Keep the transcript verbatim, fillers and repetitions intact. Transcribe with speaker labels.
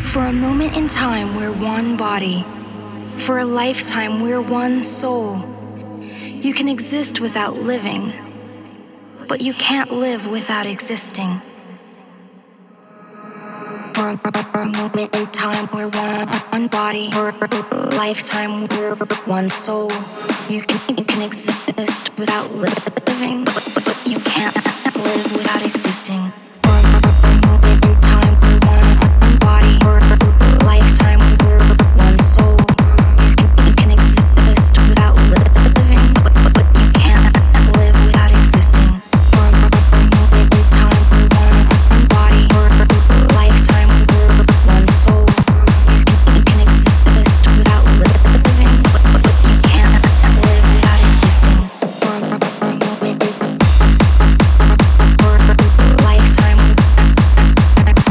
Speaker 1: For a moment in time, we're one body. For a lifetime, we're one soul. You can exist without living, but you can't live without existing. For a, for a moment in time, we're one, one body. For a lifetime, we're one soul. You can, you can exist without living, but, but you can't live without existing.